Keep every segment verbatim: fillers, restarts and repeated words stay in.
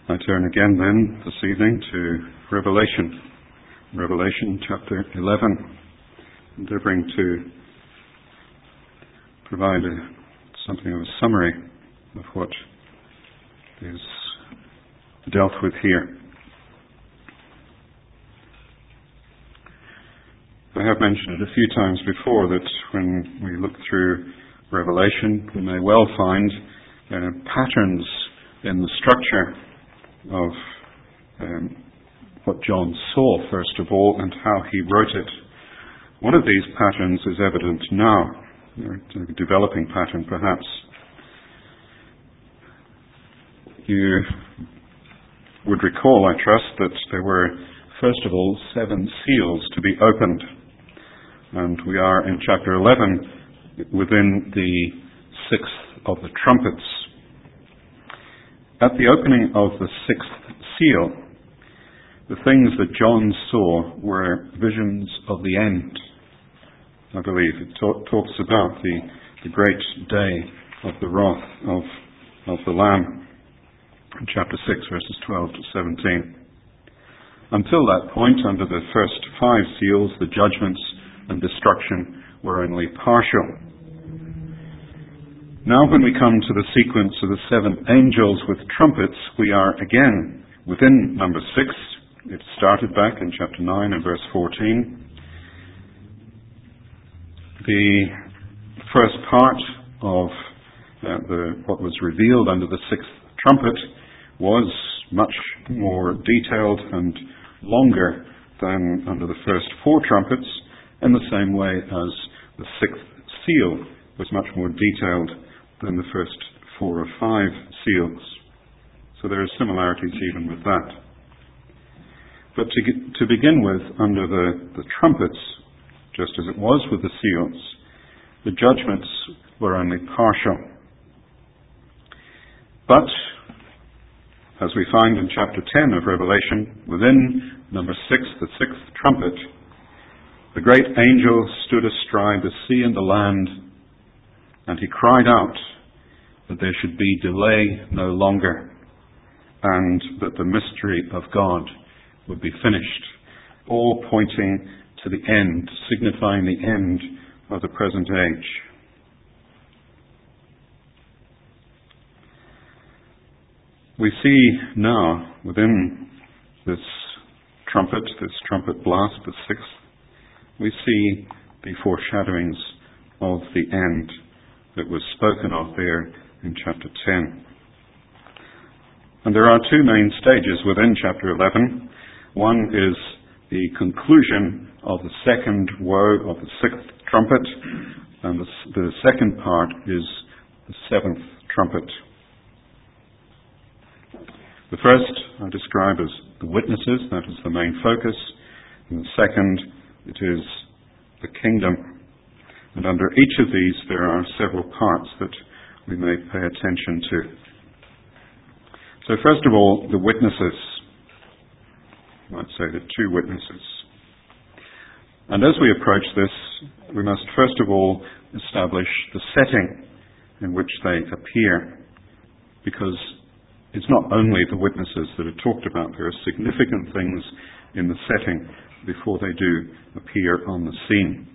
I turn again then this evening to Revelation, Revelation chapter eleven, endeavouring to provide a, something of a summary of what is dealt with here. I have mentioned it a few times before that when we look through Revelation, we may well find uh, patterns in the structure of um, what John saw, first of all, and how he wrote it. One of these patterns is evident now, a developing pattern perhaps. You would recall, I trust, that there were, first of all, seven seals to be opened. And we are in chapter eleven within the sixth of the trumpets. At the opening of the sixth seal, the things that John saw were visions of the end. I believe it talk, talks about the, the great day of the wrath of, of the Lamb in chapter six, verses twelve to seventeen. Until that point, under the first five seals, the judgments and destruction were only partial. Now when we come to the sequence of the seven angels with trumpets, we are again within number six. It started back in chapter nine and verse fourteen. The first part of uh, the, what was revealed under the sixth trumpet was much more detailed and longer than under the first four trumpets, in the same way as the sixth seal was much more detailed than the first four or five seals. So there are similarities even with that. But to, get, to begin with, under the, the trumpets, just as it was with the seals, the judgments were only partial. But, as we find in chapter ten of Revelation, within number six, the sixth trumpet, the great angel stood astride the sea and the land, and he cried out that there should be delay no longer, and that the mystery of God would be finished, all pointing to the end, signifying the end of the present age. We see now within this trumpet, this trumpet blast, the sixth, we see the foreshadowings of the end that was spoken of there in chapter ten. And there are two main stages within chapter eleven. One is the conclusion of the second woe of the sixth trumpet, and the, the second part is the seventh trumpet. The first I describe as the witnesses, that is the main focus, and the second, it is the kingdom. And under each of these there are several parts that we may pay attention to. So first of all, the witnesses. I might say the two witnesses. And as we approach this, we must first of all establish the setting in which they appear, because it's not only the witnesses that are talked about. There are significant things in the setting before they do appear on the scene.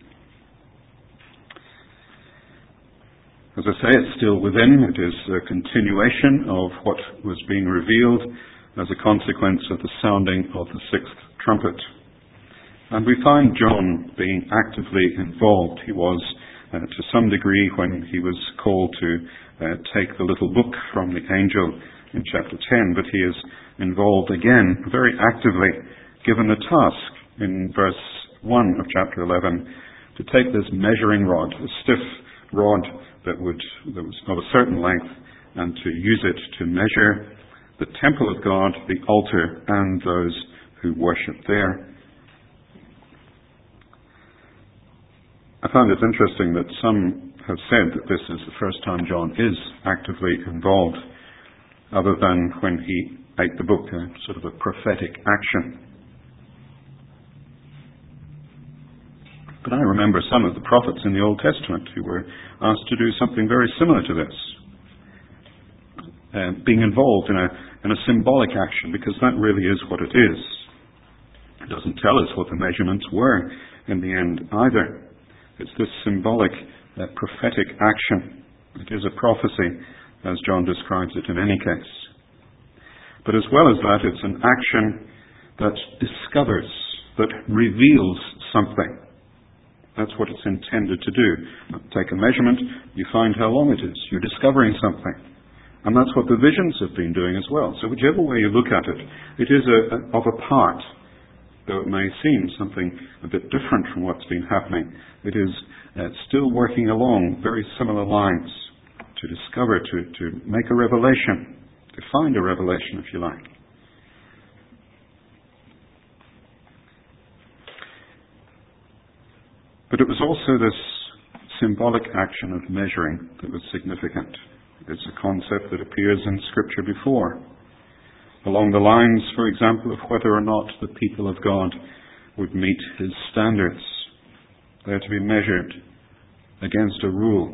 As I say, it's still within. It is a continuation of what was being revealed as a consequence of the sounding of the sixth trumpet. And we find John being actively involved. He was, uh, to some degree, when he was called to uh, take the little book from the angel in chapter ten, but he is involved again very actively, given the task in verse one of chapter eleven to take this measuring rod, a stiff rod that would that was of a certain length, and to use it to measure the temple of God, the altar, and those who worship there. I find it interesting that some have said that this is the first time John is actively involved, other than when he ate the book, a sort of a prophetic action. But I remember some of the prophets in the Old Testament who were asked to do something very similar to this. uh, being involved in a, in a symbolic action, because that really is what it is. It doesn't tell us what the measurements were in the end either. It's this symbolic, uh, prophetic action. It is a prophecy, as John describes it in any case. But as well as that, it's an action that discovers, that reveals something. That's what it's intended to do. Take a measurement, you find how long it is. You're discovering something. And that's what the visions have been doing as well. So whichever way you look at it, it is a, a, of a part, though it may seem something a bit different from what's been happening. It is uh, still working along very similar lines to discover, to, to make a revelation, to find a revelation, if you like. But it was also this symbolic action of measuring that was significant. It's a concept that appears in Scripture before, along the lines, for example, of whether or not the people of God would meet His standards. They are to be measured against a rule.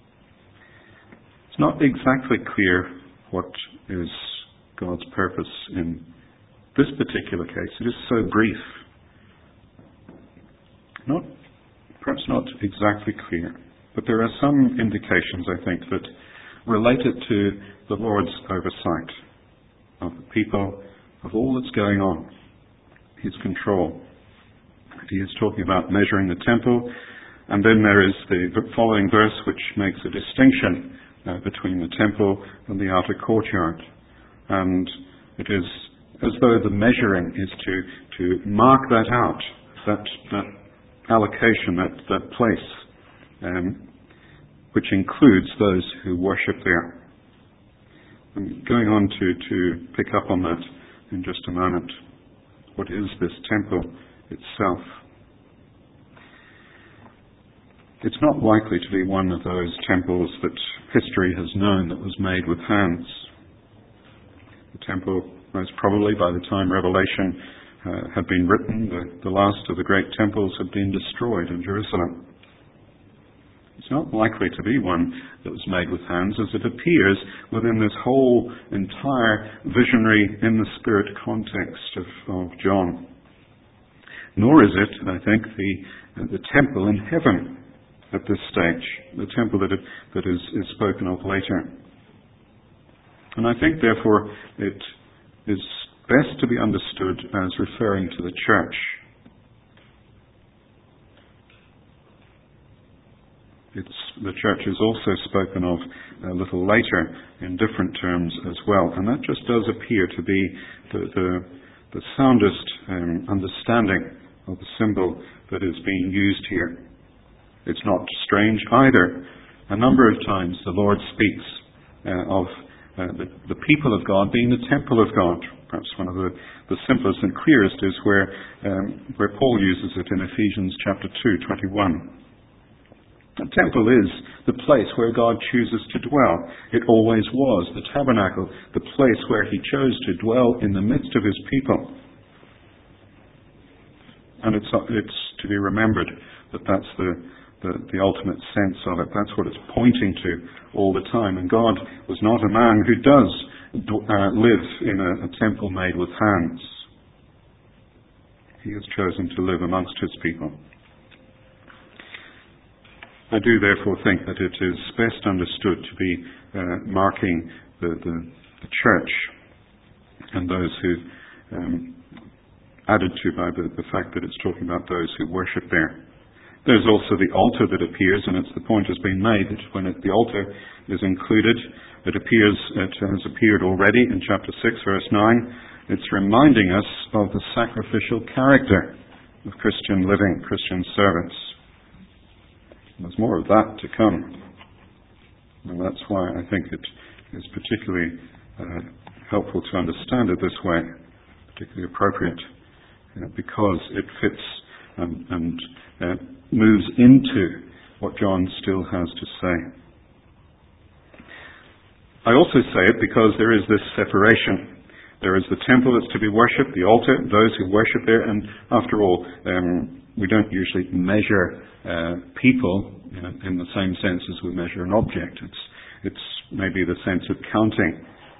It's not exactly clear what is God's purpose in this particular case. It is so brief. Not, perhaps not exactly clear, but there are some indications, I think, that relate it to the Lord's oversight of the people, of all that's going on, His control. He is talking about measuring the temple, and then there is the following verse which makes a distinction uh, between the temple and the outer courtyard. And it is as though the measuring is to, to mark that out, that, that allocation, that, that place, um, which includes those who worship there. I'm going on to, to pick up on that in just a moment. What is this temple itself? It's not likely to be one of those temples that history has known that was made with hands. The temple, most probably by the time Revelation uh, had been written, the, the last of the great temples had been destroyed in Jerusalem. It's not likely to be one that was made with hands, as it appears within this whole entire visionary in the spirit context of, of John. Nor is it, I think, the, uh, the temple in heaven at this stage, the temple that, it, that is, is spoken of later. And I think, therefore, it is best to be understood as referring to the church. It's, the church is also spoken of a little later in different terms as well. And that just does appear to be the, the, the soundest um, understanding of the symbol that is being used here. It's not strange either. A number of times the Lord speaks uh, of uh, the, the people of God being the temple of God. Perhaps one of the, the simplest and clearest is where, um, where Paul uses it in Ephesians chapter two, twenty-one. The temple is the place where God chooses to dwell. It always was, the tabernacle, the place where He chose to dwell in the midst of His people. And it's, it's to be remembered that that's the, the, the ultimate sense of it. That's what it's pointing to all the time. And God was not a man who does uh, live in a, a temple made with hands. He has chosen to live amongst His people. I do therefore think that it is best understood to be uh, marking the, the, the church and those who, um, added to by the, the fact that it's talking about those who worship there. There's also the altar that appears, and it's the point has been made that when it, the altar is included, it appears, it has appeared already in chapter six, verse nine. It's reminding us of the sacrificial character of Christian living, Christian service. There's more of that to come. And that's why I think it is particularly uh, helpful to understand it this way, particularly appropriate, you know, because it fits and, and uh, moves into what John still has to say. I also say it because there is this separation. There is the temple that's to be worshipped, the altar, those who worship there, and after all, um, we don't usually measure uh, people you know, in the same sense as we measure an object. It's, it's maybe the sense of counting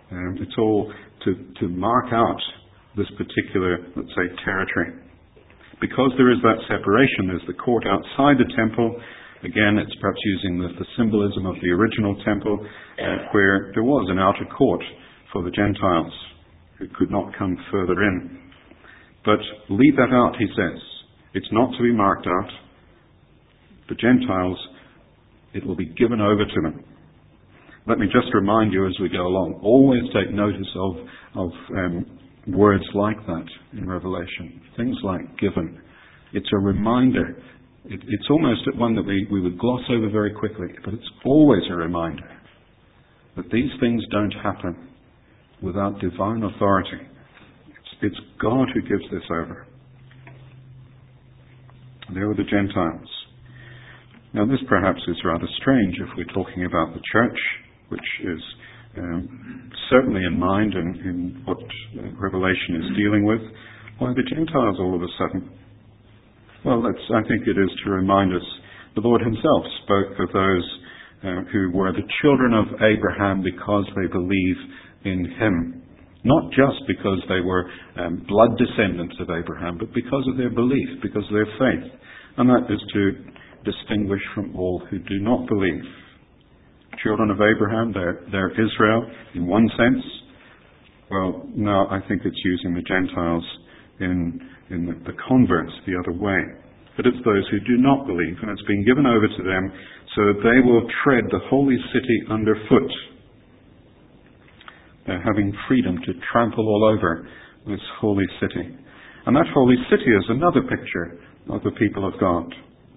Um, it's all to, to mark out this particular, let's say, territory. Because there is that separation, there's the court outside the temple. Again, it's perhaps using the, the symbolism of the original temple, uh, where there was an outer court for the Gentiles who could not come further in. But leave that out, he says. It's not to be marked out. The Gentiles, it will be given over to them. Let me just remind you as we go along, always take notice of, of um, words like that in Revelation. Things like given. It's a reminder. It, it's almost one that we, we would gloss over very quickly, but it's always a reminder that these things don't happen without divine authority. It's, it's God who gives this over. There were the Gentiles. Now this perhaps is rather strange if we're talking about the church, which is um, certainly in mind in, in what uh, Revelation is dealing with. Why the Gentiles all of a sudden? Well, that's, I think it is to remind us, the Lord himself spoke of those uh, who were the children of Abraham because they believe in him. Not just because they were um, blood descendants of Abraham, but because of their belief, because of their faith. And that is to distinguish from all who do not believe. Children of Abraham, they're, they're Israel in one sense. Well, now I think it's using the Gentiles in, in the, the converts the other way. But it's those who do not believe, and it's been given over to them so that they will tread the holy city underfoot. They're having freedom to trample all over this holy city. And that holy city is another picture of the people of God.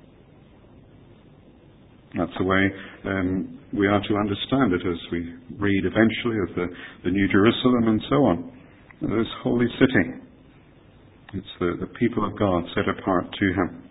That's the way um, we are to understand it as we read eventually of the, the New Jerusalem and so on. This holy city. It's the, the people of God set apart to him.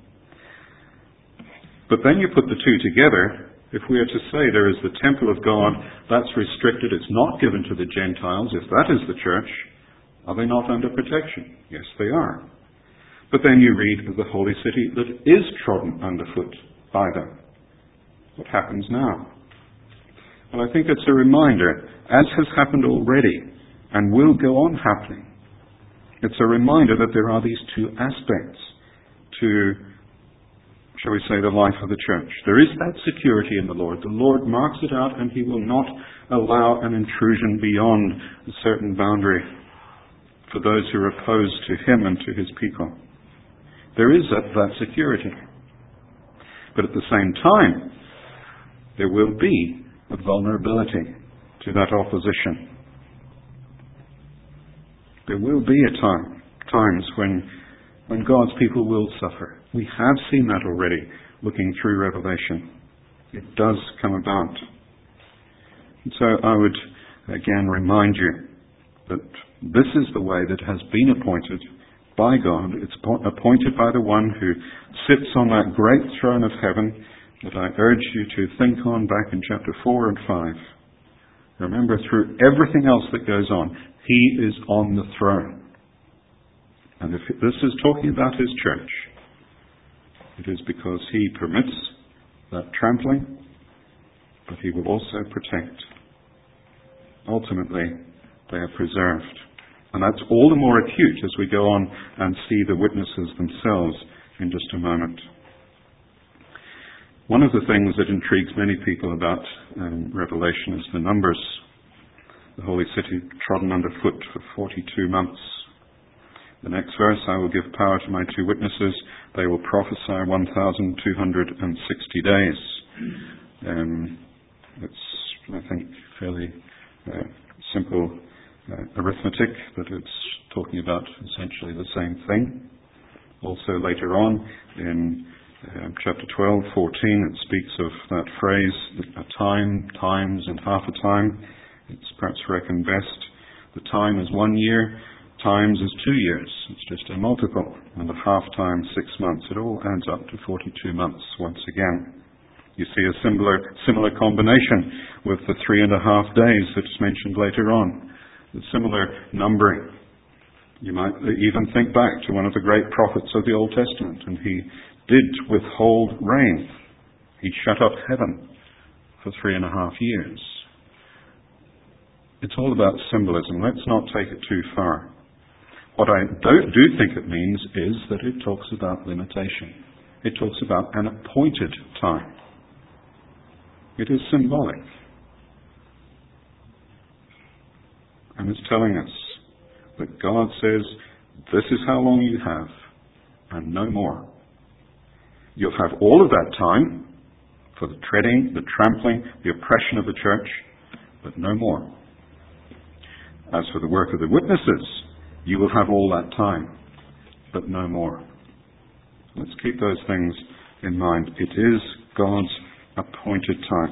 But then you put the two together. If we are to say there is the temple of God, that's restricted, it's not given to the Gentiles. If that is the church, are they not under protection? Yes, they are. But then you read of the holy city that is trodden underfoot by them. What happens now? Well, I think it's a reminder, as has happened already and will go on happening. It's a reminder that there are these two aspects to, shall we say, the life of the church. There is that security in the Lord. The Lord marks it out, and he will not allow an intrusion beyond a certain boundary for those who are opposed to him and to his people. There is that, that security. But at the same time, there will be a vulnerability to that opposition. There will be a time, times when, when God's people will suffer. We have seen that already, looking through Revelation. It does come about. And so I would again remind you that this is the way that has been appointed by God. It's appointed by the one who sits on that great throne of heaven that I urge you to think on back in chapter four and five. Remember, through everything else that goes on, he is on the throne. And if this is talking about his church, it is because he permits that trampling, but he will also protect. Ultimately, they are preserved. And that's all the more acute as we go on and see the witnesses themselves in just a moment. One of the things that intrigues many people about um, Revelation is the numbers. The holy city trodden underfoot for forty-two months. The next verse, I will give power to my two witnesses. They will prophesy one thousand two hundred sixty days. Um, it's, I think, fairly uh, simple uh, arithmetic, but it's talking about essentially the same thing. Also later on in Um, chapter twelve, fourteen, it speaks of that phrase, a time, times, and half a time. It's perhaps reckoned best. The time is one year, times is two years. It's just a multiple. And the half time, six months. It all adds up to forty-two months once again. You see a similar, similar combination with the three and a half days that's mentioned later on. The similar numbering. You might even think back to one of the great prophets of the Old Testament, and he did withhold rain. He shut up heaven for three and a half years. It's all about symbolism. Let's not take it too far. What I don't, do think it means is that it talks about limitation. It talks about an appointed time. It is symbolic. And it's telling us that God says, this is how long you have, and no more. You'll have all of that time for the treading, the trampling, the oppression of the church, but no more. As for the work of the witnesses, you will have all that time, but no more. Let's keep those things in mind. It is God's appointed time.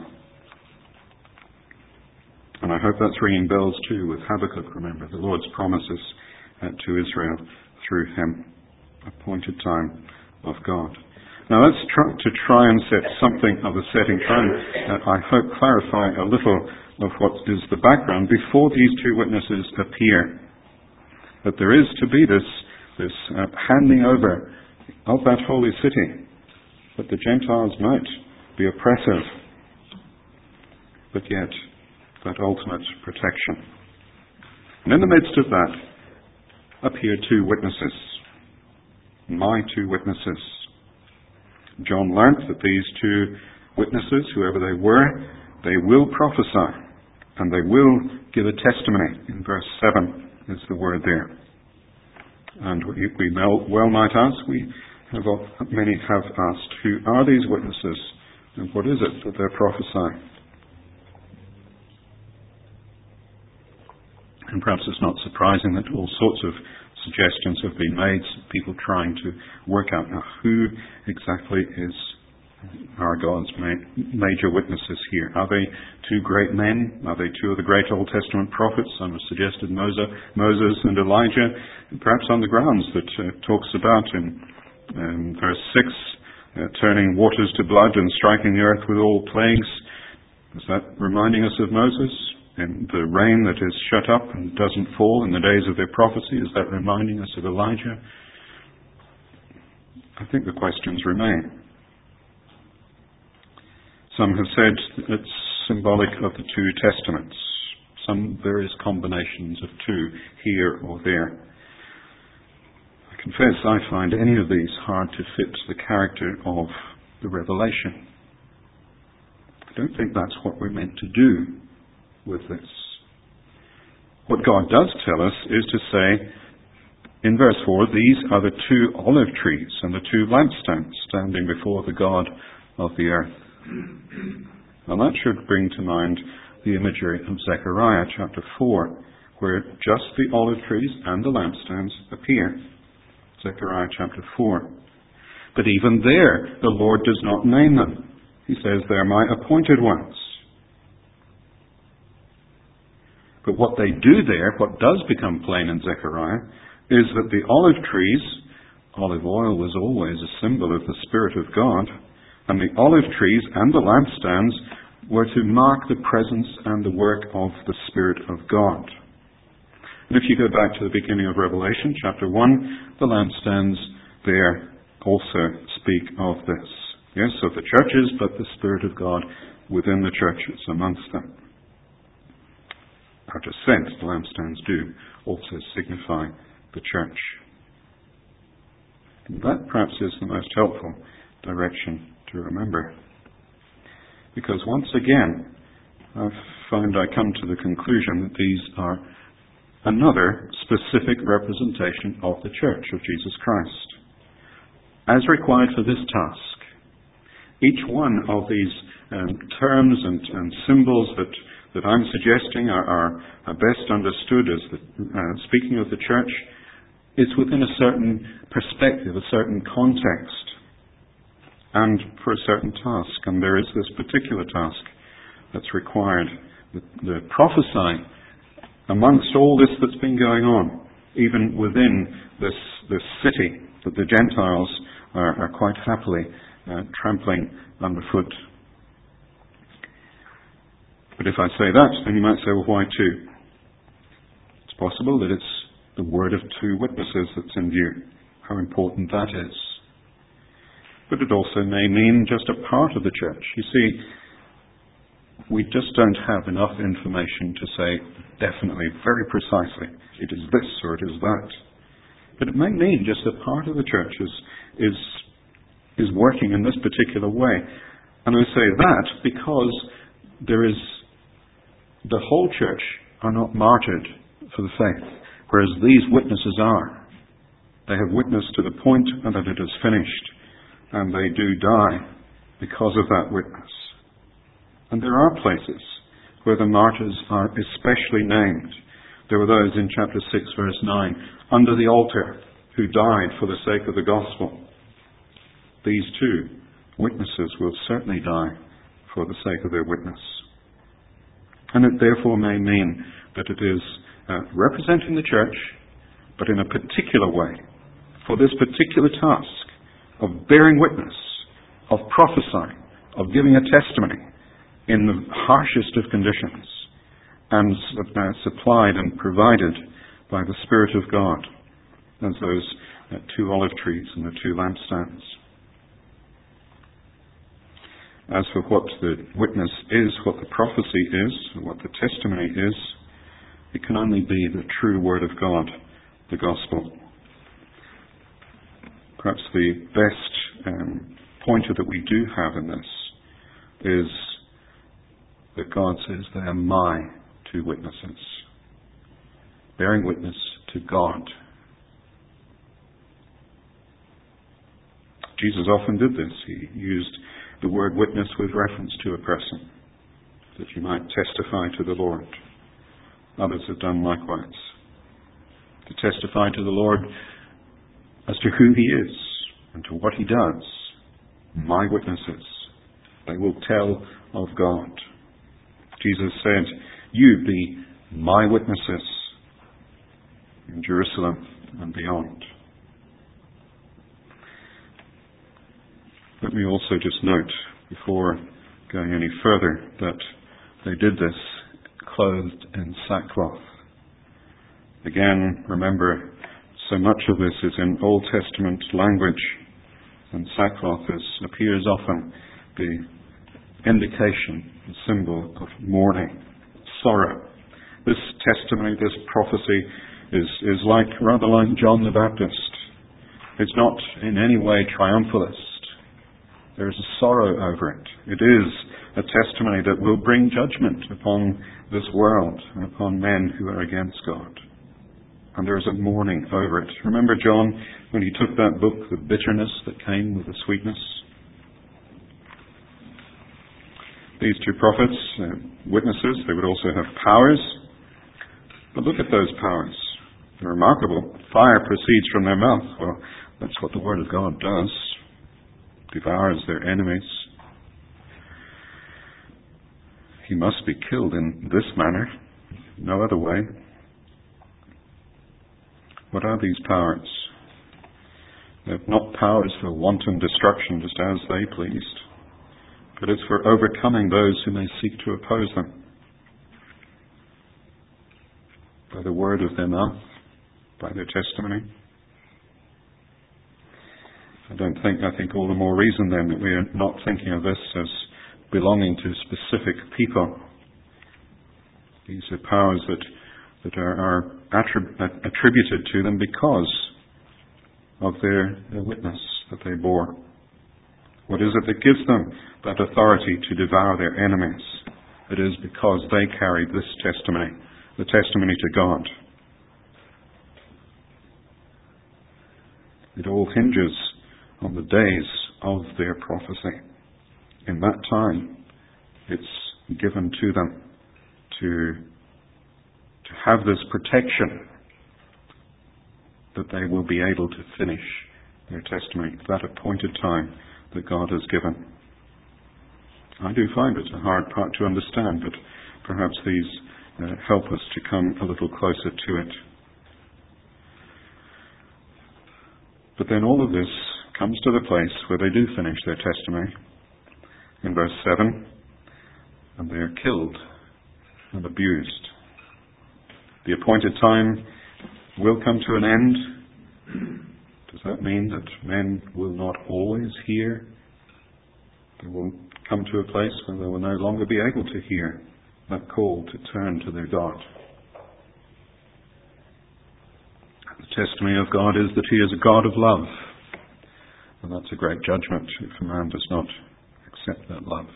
And I hope that's ringing bells too with Habakkuk, remember, the Lord's promises uh, to Israel through him. Appointed time of God. Now let's try to try and set something of a setting, try and, uh, I hope, clarify a little of what is the background before these two witnesses appear. That there is to be this, this uh, handing over of that holy city, that the Gentiles might be oppressive, but yet that ultimate protection. And in the midst of that appear two witnesses, my two witnesses. John learnt that these two witnesses, whoever they were, they will prophesy, and they will give a testimony. In verse seven is the word there. And we, we well might ask, we have, many have asked, who are these witnesses, and what is it that they're prophesying? And perhaps it's not surprising that all sorts of suggestions have been made, people trying to work out now who exactly is are God's major witnesses here. Are they two great men? Are they two of the great Old Testament prophets? Some have suggested Moses and Elijah, perhaps on the grounds that uh, talks about in um, verse six, uh, turning waters to blood and striking the earth with all plagues. Is that reminding us of Moses? And the rain that is shut up and doesn't fall in the days of their prophecy, is that reminding us of Elijah? I think the questions remain. Some have said it's symbolic of the two testaments, some various combinations of two here or there. I confess I find any of these hard to fit the character of the revelation. I don't think that's what we're meant to do with this. What God does tell us is to say, in verse four, these are the two olive trees and the two lampstands standing before the God of the earth. And that should bring to mind the imagery of Zechariah chapter four, where just the olive trees and the lampstands appear. Zechariah chapter four. But even there, the Lord does not name them. He says, they're my appointed ones. But what they do there, what does become plain in Zechariah, is that the olive trees, olive oil was always a symbol of the Spirit of God, and the olive trees and the lampstands were to mark the presence and the work of the Spirit of God. And if you go back to the beginning of Revelation, chapter one, the lampstands there also speak of this. Yes, of the churches, but the Spirit of God within the churches amongst them. Out of sense, the lampstands do also signify the church. And that perhaps is the most helpful direction to remember. Because once again, I find I come to the conclusion that these are another specific representation of the Church of Jesus Christ, as required for this task. Each one of these um, terms and, and symbols that, that I'm suggesting are, are, are best understood as the, uh, speaking of the Church, is within a certain perspective, a certain context, and for a certain task. And there is this particular task that's required, the, the prophesying amongst all this that's been going on, even within this, this city that the Gentiles are, are quite happily uh, trampling underfoot. But if I say that, then you might say, well, why two? It's possible that it's the word of two witnesses that's in view. How important that is. But it also may mean just a part of the church. You see, We just don't have enough information to say definitely, very precisely, it is this or it is that. But it may mean just that part of the church is, is, is working in this particular way. And I say that because there is, the whole church are not martyred for the faith, whereas these witnesses are. They have witnessed to the point that it is finished, and they do die because of that witness. And there are places where the martyrs are especially named. There were those in chapter six, verse nine, under the altar, who died for the sake of the gospel. These two witnesses will certainly die for the sake of their witness. And it therefore may mean that it is uh, representing the church, but in a particular way, for this particular task of bearing witness, of prophesying, of giving a testimony in the harshest of conditions, and uh, supplied and provided by the Spirit of God, as those uh, two olive trees and the two lampstands. As for what the witness is, what the prophecy is, what the testimony is, it can only be the true Word of God, the Gospel. Perhaps the best um, pointer that we do have in this is that God says they are my two witnesses, bearing witness to God. Jesus often did this. He used the word witness with reference to a person, that you might testify to the Lord. Others have done likewise. To testify to the Lord as to who He is and to what He does. My witnesses, they will tell of God. Jesus said, you be my witnesses in Jerusalem and beyond. Let me also just note, before going any further, that they did this clothed in sackcloth. Again, remember, so much of this is in Old Testament language, and sackcloth is, appears often the indication, the symbol of mourning, sorrow. This testimony, this prophecy is, is like, rather like John the Baptist. It's not in any way triumphalist. There is a sorrow over it. It is a testimony that will bring judgment upon this world and upon men who are against God. And there is a mourning over it. Remember John, when he took that book, the bitterness that came with the sweetness? These two prophets, uh, witnesses, they would also have powers. But look at those powers. They're remarkable. Fire proceeds from their mouth. Well, that's what the Word of God does. Devours their enemies. He must be killed in this manner, no other way. What are these powers? They're not powers for wanton destruction, just as they pleased, but it's for overcoming those who may seek to oppose them. By the word of their mouth, by their testimony. I don't think, I think all the more reason then that we are not thinking of this as belonging to specific people. These are powers that, that are, are attrib- attributed to them because of their, their witness that they bore. What is it that gives them that authority to devour their enemies? It is because they carried this testimony, the testimony to God. It all hinges on the days of their prophecy. In that time, it's given to them to, to have this protection that they will be able to finish their testimony at that appointed time that God has given. I do find it a hard part to understand, but perhaps these uh, help us to come a little closer to it. But then all of this comes to the place where they do finish their testimony. In verse seven, and they are killed and abused. The appointed time will come to an end. Does that mean that men will not always hear? They will come to a place where they will no longer be able to hear that call to turn to their God. The testimony of God is that He is a God of love. And that's a great judgment if a man does not accept that love.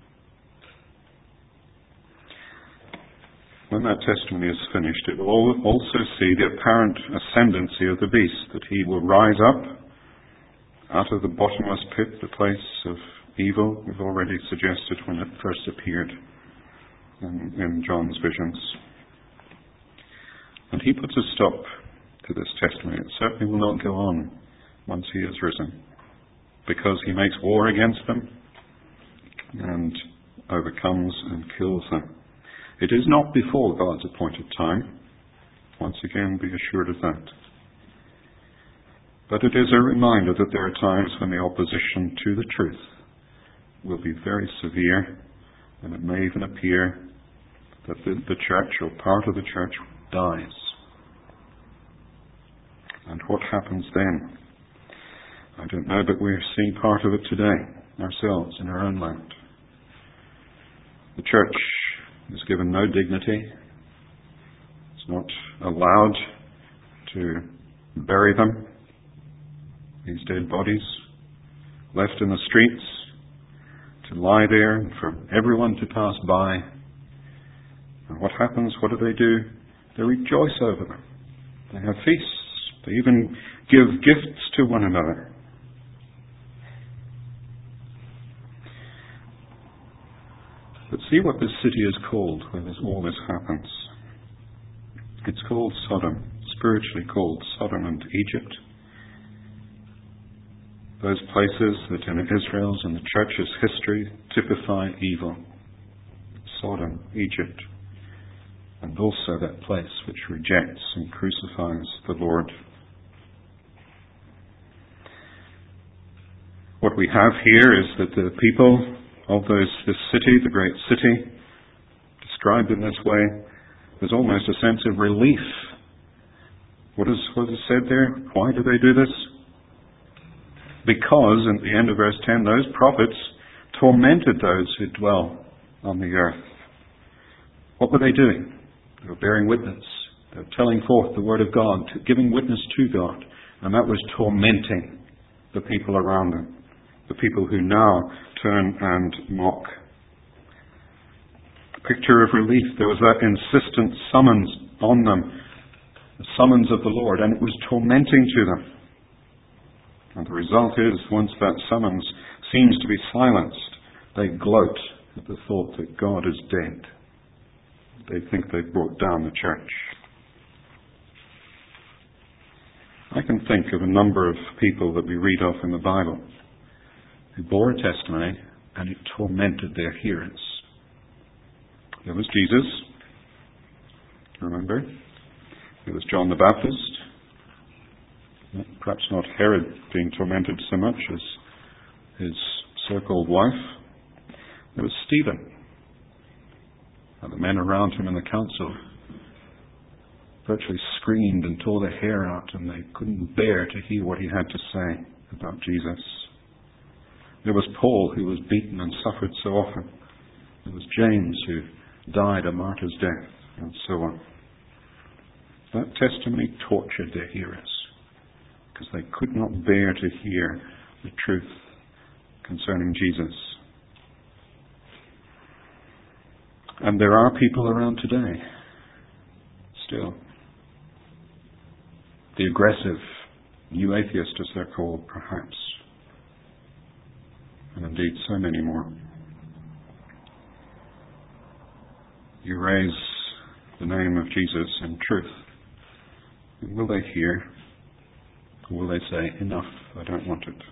When that testimony is finished, it will also see the apparent ascendancy of the beast, that he will rise up out of the bottomless pit, the place of evil, we've already suggested when it first appeared in, in John's visions. And He puts a stop to this testimony. It certainly will not go on once He is risen, because He makes war against them and overcomes and kills them. It is not before God's appointed time. Once again, be assured of that. But it is a reminder that there are times when the opposition to the truth will be very severe, and it may even appear that the, the church or part of the church dies. And what happens then? I don't know, but we're seeing part of it today, ourselves, in our own land. The church is given no dignity. It's not allowed to bury them, these dead bodies, left in the streets, to lie there and for everyone to pass by. And what happens? What do they do? They rejoice over them. They have feasts. They even give gifts to one another. But see what this city is called where this, all this happens. It's called Sodom, spiritually called Sodom and Egypt. Those places that in Israel's and the church's history typify evil. Sodom, Egypt, and also that place which rejects and crucifies the Lord. What we have here is that the people of those, this city, the great city, described in this way, there's almost a sense of relief. What is, what is said there? Why do they do this? Because, at the end of verse ten, those prophets tormented those who dwell on the earth. What were they doing? They were bearing witness. They were telling forth the word of God, giving witness to God. And that was tormenting the people around them, the people who now turn and mock. A picture of relief. There was that insistent summons on them, the summons of the Lord, and it was tormenting to them. And the result is, once that summons seems to be silenced, they gloat at the thought that God is dead. They think they've brought down the church. I can think of a number of people that we read of in the Bible who bore a testimony and it tormented their hearers. There was Jesus, remember? There was John the Baptist. Perhaps not Herod being tormented so much as his so-called wife. There was Stephen. And the men around him in the council virtually screamed and tore their hair out, and they couldn't bear to hear what he had to say about Jesus. There was Paul, who was beaten and suffered so often. There was James, who died a martyr's death, and so on. That testimony tortured their hearers, because they could not bear to hear the truth concerning Jesus. And there are people around today, still. The aggressive, new atheist as they're called, perhaps. And indeed so many more. You raise the name of Jesus in truth. And will they hear? Or will they say, enough, I don't want it?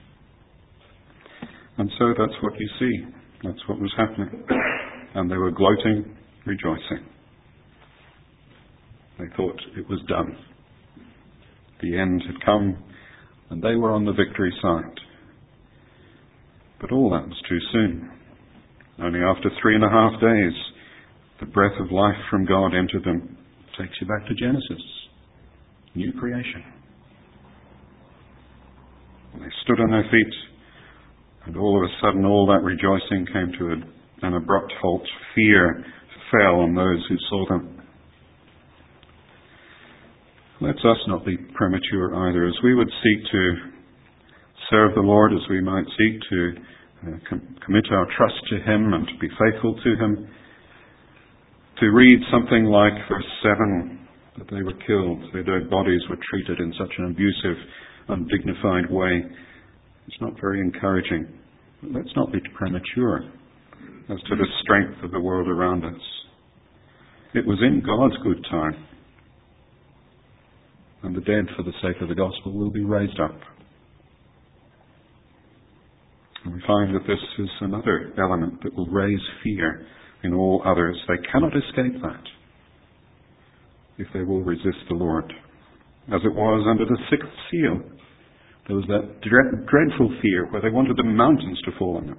And so that's what you see. That's what was happening. And they were gloating, rejoicing. They thought it was done. The end had come, and they were on the victory side. But all that was too soon. Only after three and a half days, the breath of life from God entered them. It takes you back to Genesis. New creation. And they stood on their feet, And all of a sudden, all that rejoicing came to a, an abrupt halt. Fear fell on those who saw them. Let us not be premature either. As we would seek to serve the Lord, as we might seek to uh, com- commit our trust to Him and to be faithful to Him, to read something like verse seven, that they were killed, their dead bodies were treated in such an abusive, undignified way, it's not very encouraging. But let's not be premature as to the strength of the world around us. It was in God's good time. And the dead, for the sake of the gospel, will be raised up. And we find that this is another element that will raise fear in all others. They cannot escape that if they will resist the Lord. As it was under the sixth seal, there was that dread, dreadful fear where they wanted the mountains to fall on them.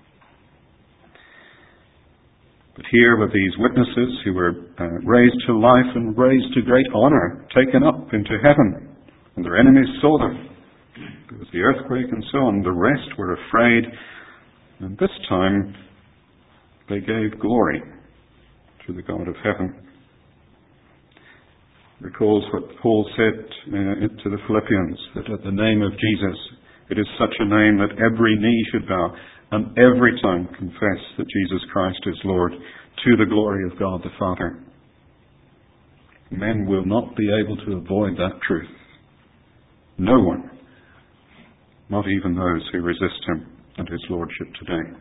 But here were these witnesses who were uh, raised to life and raised to great honour, taken up into heaven, and their enemies saw them. There was the earthquake and so on. The rest were afraid, and this time they gave glory to the God of heaven. Recalls what Paul said uh, to the Philippians, that at the name of Jesus, it is such a name that every knee should bow and every tongue confess that Jesus Christ is Lord, to the glory of God the Father. Men will not be able to avoid that truth. No one, not even those who resist Him and His Lordship today.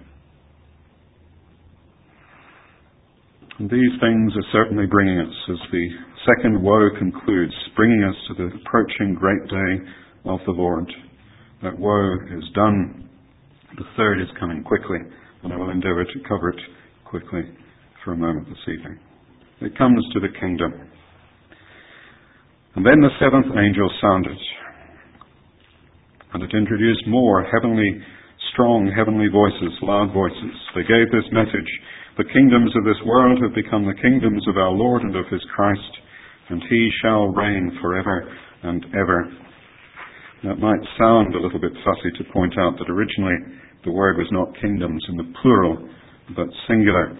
And these things are certainly bringing us, as the second woe concludes, bringing us to the approaching great day of the Lord. That woe is done. The third is coming quickly, and I will endeavour to cover it quickly for a moment this evening. It comes to the kingdom. And then the seventh angel sounded, and it introduced more heavenly, strong heavenly voices, loud voices. They gave this message: the kingdoms of this world have become the kingdoms of our Lord and of His Christ, and He shall reign forever and ever. Now, it might sound a little bit fussy to point out that originally the word was not kingdoms in the plural, but singular.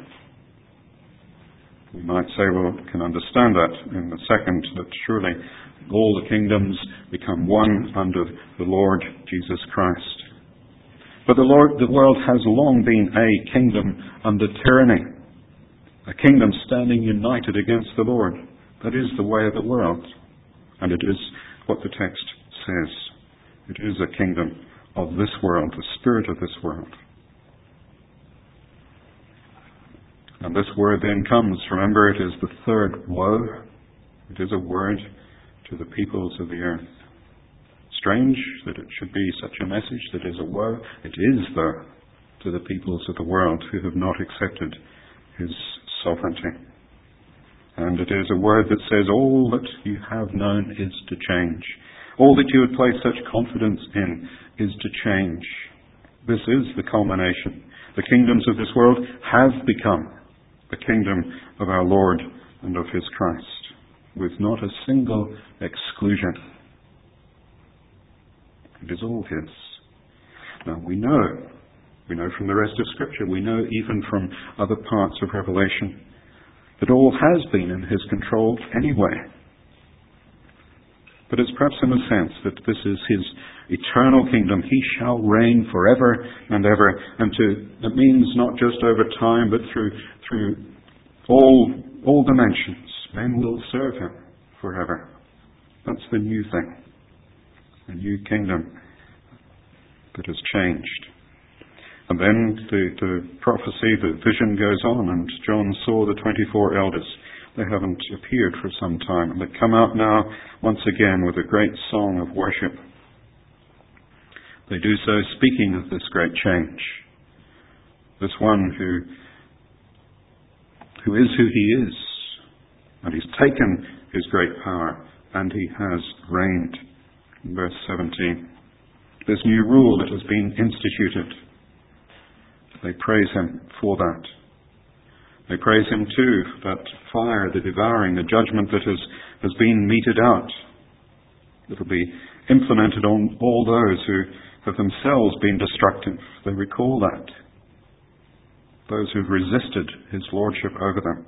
We might say, well, we can understand that in the second, that surely all the kingdoms become one under the Lord Jesus Christ. But the Lord, the world has long been a kingdom under tyranny, a kingdom standing united against the Lord. That is the way of the world, and it is what the text says. It is a kingdom of this world, the spirit of this world. And this word then comes, remember, it is the third woe. It is a word to the peoples of the earth. Strange that it should be such a message that is a woe. It is, though, to the peoples of the world who have not accepted His sovereignty. And it is a word that says all that you have known is to change. All that you had placed such confidence in is to change. This is the culmination. The kingdoms of this world have become the kingdom of our Lord and of His Christ, with not a single exclusion. It is all His. Now we know, we know from the rest of Scripture, we know even from other parts of Revelation, that all has been in His control anyway. But it's perhaps in a sense that this is His eternal kingdom. He shall reign forever and ever. And to, that means not just over time, but through through all all dimensions. Men will serve Him forever. That's the new thing. A new kingdom that has changed. And then the, the prophecy, the vision goes on, and John saw the twenty-four elders. They haven't appeared for some time. They come out now once again with a great song of worship. They do so speaking of this great change. This one who, who is who He is. And He's taken His great power and He has reigned. In verse seventeen. This new rule that has been instituted. They praise Him for that. They praise Him too for that fire, the devouring, the judgment that has, has been meted out. That will be implemented on all those who, have themselves been destructive. They recall that. Those who've resisted his lordship over them.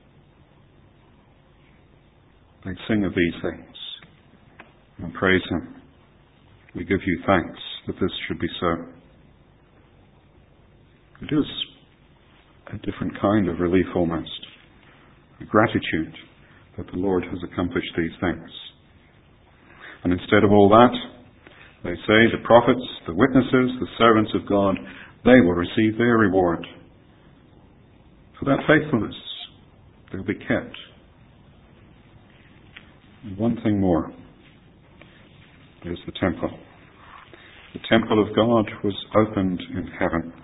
They sing of these things and praise him. We give you thanks that this should be so. It is a different kind of relief almost. A gratitude that the Lord has accomplished these things. And instead of all that, they say the prophets, the witnesses, the servants of God, they will receive their reward. For that faithfulness, they'll be kept. And one thing more. There's the temple. The temple of God was opened in heaven.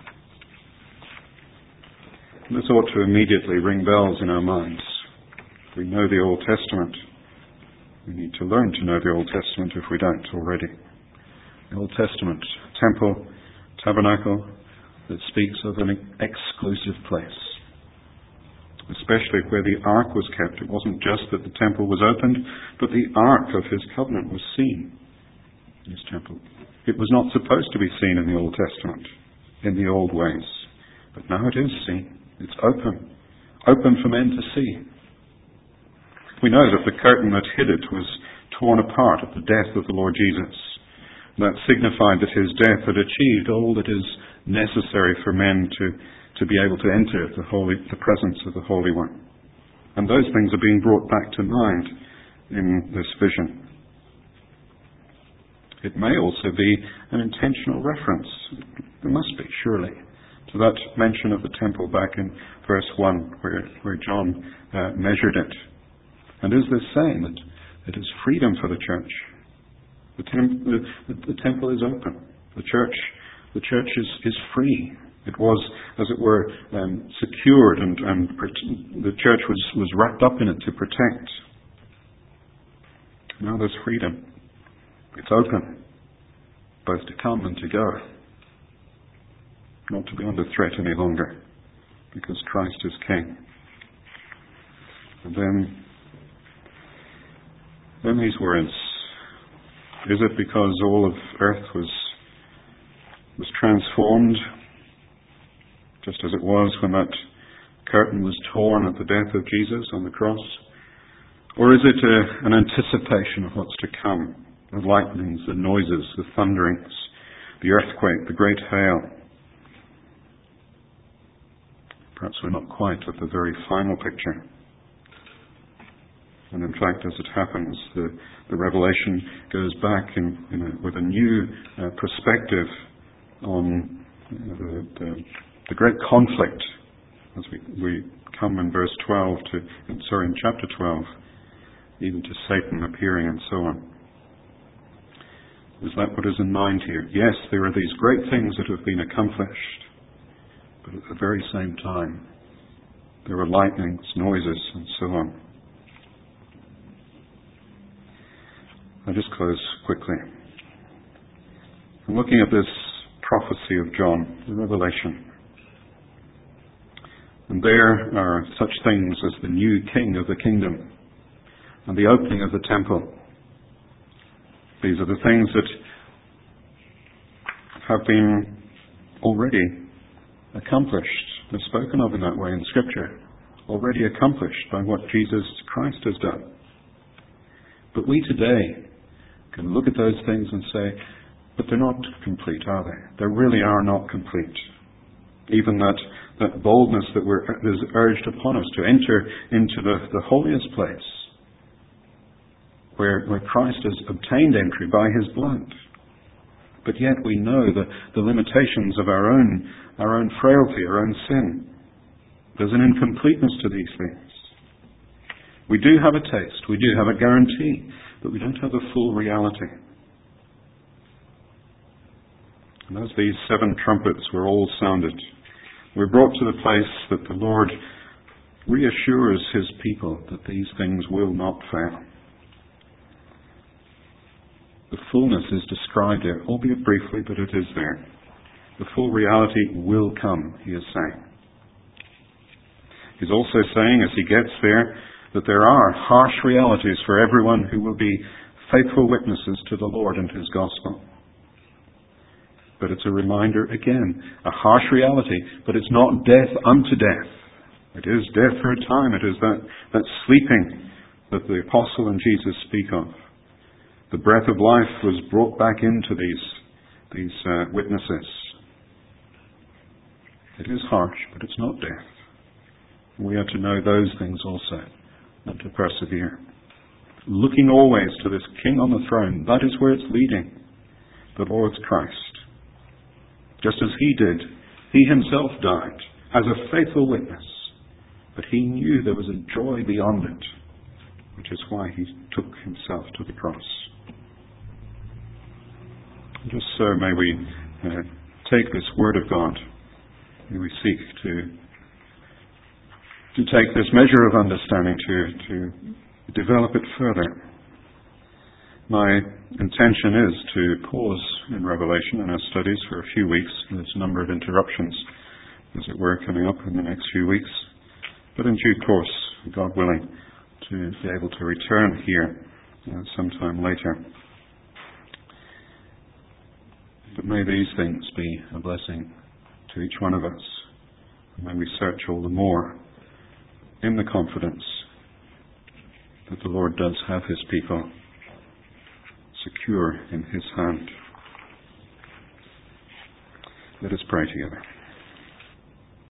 And this ought to immediately ring bells in our minds. We know the Old Testament. We need to learn to know the Old Testament if we don't already. The Old Testament, temple, tabernacle, that speaks of an exclusive place. Especially where the ark was kept. It wasn't just that the temple was opened, but the ark of his covenant was seen in his temple. It was not supposed to be seen in the Old Testament, in the old ways. But now it is seen. It's open. Open for men to see. We know that the curtain that hid it was torn apart at the death of the Lord Jesus. That signified that his death had achieved all that is necessary for men to, to be able to enter the holy, the presence of the Holy One. And those things are being brought back to mind in this vision. It may also be an intentional reference. There must be, surely, to that mention of the temple back in verse one, where, where John uh, measured it. And is this saying that it is freedom for the church? The, tem- the, the, the temple is open. The church, the church is, is free. It was, as it were, um, secured, and, and the church was, was wrapped up in it to protect. Now there's freedom. It's open, both to come and to go. Not to be under threat any longer, because Christ is King. And then, then these words. Is it because all of earth was was transformed, just as it was when that curtain was torn at the death of Jesus on the cross? Or is it a, an anticipation of what's to come? The lightnings, the noises, the thunderings, the earthquake, the great hail. Perhaps we're not quite at the very final picture. And in fact, as it happens, the, the revelation goes back in, in a, with a new uh, perspective on you know, the, the, the great conflict, as we, we come in verse twelve to, sorry, in chapter twelve, even to Satan appearing and so on. Is that what is in mind here? Yes, there are these great things that have been accomplished, but at the very same time, there are lightnings, noises, and so on. I'll just close quickly. I'm looking at this prophecy of John, the Revelation. And there are such things as the new king of the kingdom and the opening of the temple. These are the things that have been already accomplished. They're spoken of in that way in Scripture. Already accomplished by what Jesus Christ has done. But we today can look at those things and say, but they're not complete, are they? They really are not complete. Even that, that boldness that we're, is urged upon us to enter into the, the holiest place, where, where Christ has obtained entry by his blood. But yet we know the, the limitations of our own, our own frailty, our own sin. There's an incompleteness to these things. We do have a taste, we do have a guarantee, but we don't have the full reality. And as these seven trumpets were all sounded, we're brought to the place that the Lord reassures his people that these things will not fail. The fullness is described there, albeit briefly, but it is there. The full reality will come, he is saying. He's also saying, as he gets there, that there are harsh realities for everyone who will be faithful witnesses to the Lord and his gospel. But it's a reminder, again, a harsh reality, but it's not death unto death. It is death for a time. It is that, that sleeping that the apostle and Jesus speak of. The breath of life was brought back into these, these uh, witnesses. It is harsh, but it's not death. We are to know those things also, and to persevere. Looking always to this King on the throne, that is where it's leading, the Lord's Christ. Just as he did, he himself died as a faithful witness, but he knew there was a joy beyond it, which is why he took himself to the cross. Just so may we uh, take this word of God, may we seek to to take this measure of understanding to, to develop it further. My intention is to pause in Revelation in our studies for a few weeks. There's a number of interruptions, as it were, coming up in the next few weeks. But in due course, God willing, to be able to return here uh, sometime later. But may these things be a blessing to each one of us. May we search all the more in the confidence that the Lord does have his people secure in his hand. Let us pray together.